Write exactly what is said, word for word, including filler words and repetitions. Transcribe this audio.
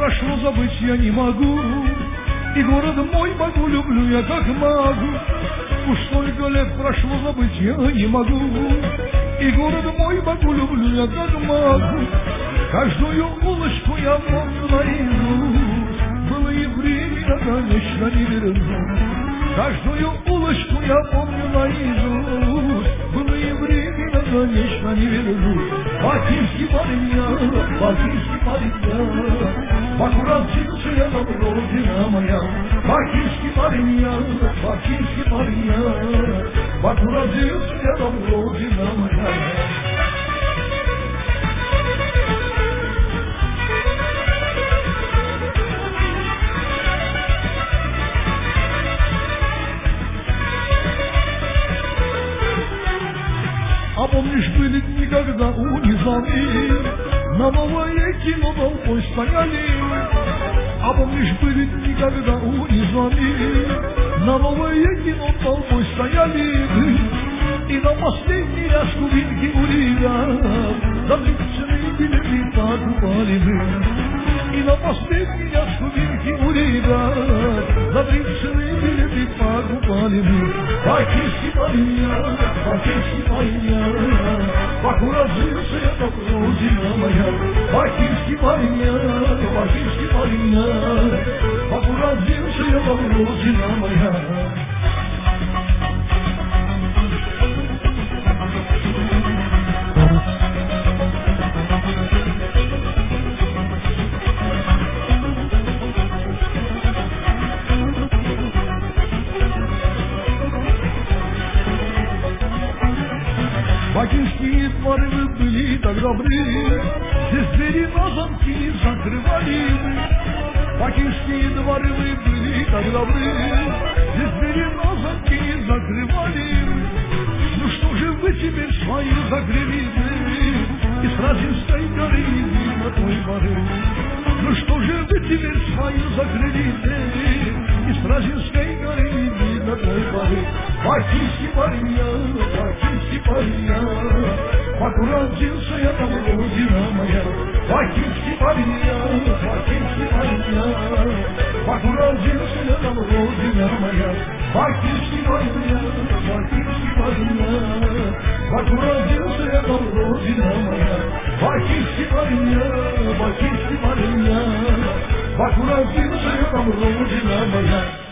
прошло, забыть я не могу. И город мой могу, люблю я как могу. Уж столько лет прошло, забыть я не могу. И город мой могу, люблю я как могу. Каждую улочку я помню наизусть. Было и время, конечно, не верну. Каждую улочку я помню наизусть. Было и время, конечно, не верну. Бакинский парень я, бакинский парень я. Баку родился я, там родина моя. Бакинский парень я, бакинский парень я. Баку родился я, там родина моя. А помнишь, были дни, когда у Низами на новое кино толпой стояли? А помнишь, были дни, когда у Низами на новое кино толпой стояли? И на последний раз кубинки у ребят за тридцать билеты покупали мы. И на последний раз кубинки у ребят за тридцать билеты покупали мы. Бакинский парень я, бакинский парень я. Баку родился я, как родина моя. Бакинский парень я, бакинский парень я. Баку родился я, как родина моя. Бакинские дворы вы были так добры, здесь двери на замки не закрывали. Бакинские дворы вы были так добры, здесь двери на замки не закрывали. Ну что же вы теперь свои закрыли и с Разинской горы на той горы? Ну что же вы теперь свои закрыли и с Разинской горы на той горы? Бакинский парень я, бакинский парень я. Баку родился я, там родина моя. Бакинский парень я, бакинский парень я. Баку родился я, там родина моя. Бакинский парень я, бакинский парень я. Баку родился я, там родина моя. Бакинский парень я, бакинский парень я. Баку родился я, там родина моя.